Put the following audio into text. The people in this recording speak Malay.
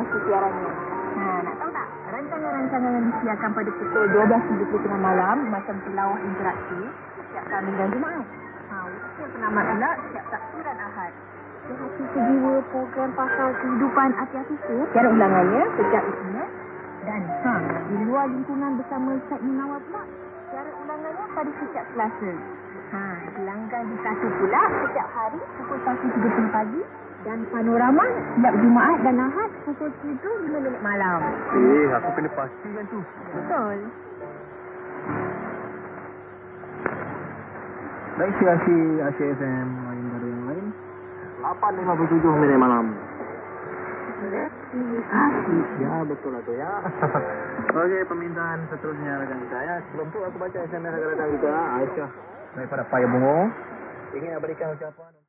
masa siarannya. Nak tahu tak? Rancangan-rancangan yang disiarkan pada pukul 12.30 tengah malam macam Tilawah Interaktif setiap Khamis dan Jumaat. Wakil Penamat pula setiap Sabtu dan Ahad. Hati Sejiwa, program pasal kehidupan hati-hati tu siaran ulangannya setiap Isnin. Dan di luar lingkungan bersama Ustaz Munawar pula siaran ulangannya pada setiap Selasa. Pelanggan di satu pula setiap hari pukul 1.30 pagi dan Panorama setiap Jumaat dan Ahad pukul 7.05 malam. Aku kena pastikan tu. Betul. Baik, siasi Asia FM lain dari yang lain. 8.57 minit malam. Ya, betul lah tu ya. Okey, permintaan seterusnya rekan kita ya. Sebelum tu aku baca SMS rekan kita Aisyah daripada Paya Bungo. Ingin berikan ucapan